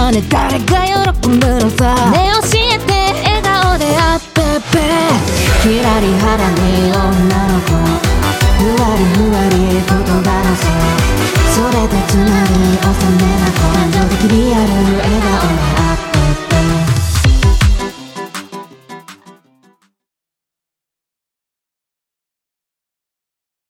はね誰が喜ぶのさ。ねえ教えて笑顔であってべ。ひらり肌に女の子ふわりふわり